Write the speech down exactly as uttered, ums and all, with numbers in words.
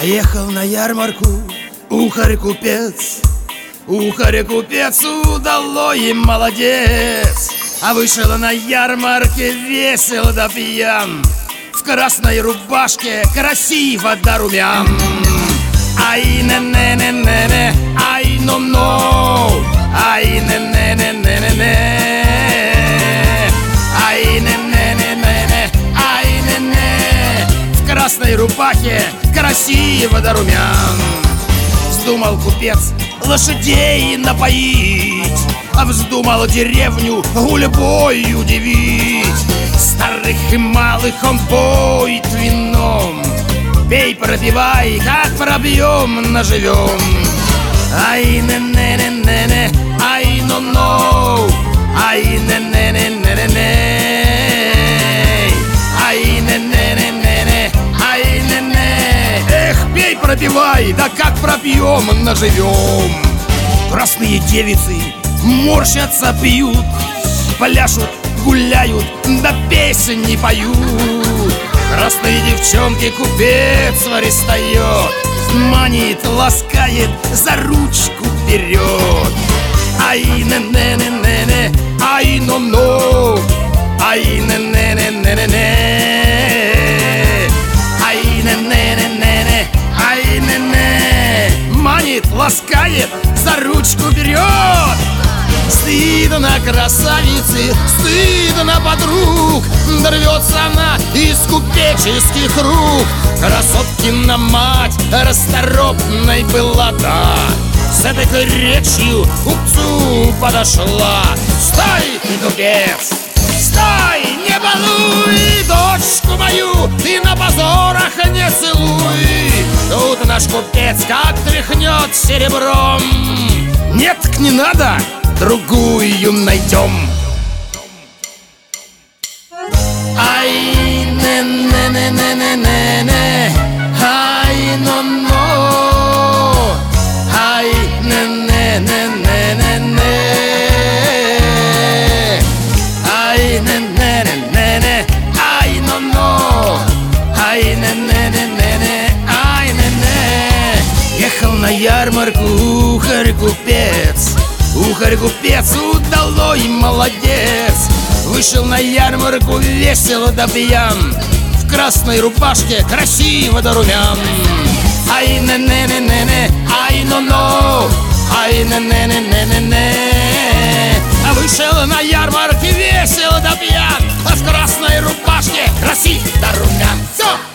Ехал на ярмарку ухарь-купец, ухарь-купец удало им молодец. А вышел на ярмарке весел да пьян, в красной рубашке красиво да румян. Ай-не-не-не-не-не, ай-но-но, ай-не-не-не-не-не-не, ай-не-не-не-не-не, ай-не-не. В красной рубахе красиво да румян. Вздумал купец лошадей напоить, а вздумал деревню гульбой удивить. Старых и малых он поет вином, пей, пропивай, как пробьем, наживем. Ай-не-не-не-не-не, ай-но-но, ай-не-не-не-не-не, ай-не-не-не-не-не, ай-не-не. Эх, пей, пропивай, да как пропьем, наживем. Красные девицы морщатся, пьют, пляшут, гуляют, да песни поют. Красные девчонки купец пристает, манит, ласкает, за ручку берет. Ай-не-не-не-не-не, ай-но-но, ай-не-не-не-не-не, ай-не-не-не-не-не, ай-не-не. Манит, ласкает, за ручку берет. Стыдно красавицы, стыдно подруг, дорвется она из купеческих рук. Красоткина мать расторопной была та, с этой речью к купцу подошла. Стой, купец, стой, не балуй дочку мою, ты на позорах не целуй. Тут наш купец как тряхнет серебром. Нет, так не надо, другую найдем. Ай-не-не-не-не-не-не, ай-но-но, ай-не-не-не-не-не, ай-не-не-не-не-не, ай-но-но, ай-не-не-не-не-не, ай-не-не. Ехал на ярмарку ухарь-купец, ухарь-купец удало им молодец. Вышел на ярмарку весело да пьян, в красной рубашке красиво да румян. Ай-не-не-не-не-не, ай-но-но, ай-не-не-не-не-не. А вышел на ярмарке весело да пьян, а в красной рубашке красиво да румян. Все!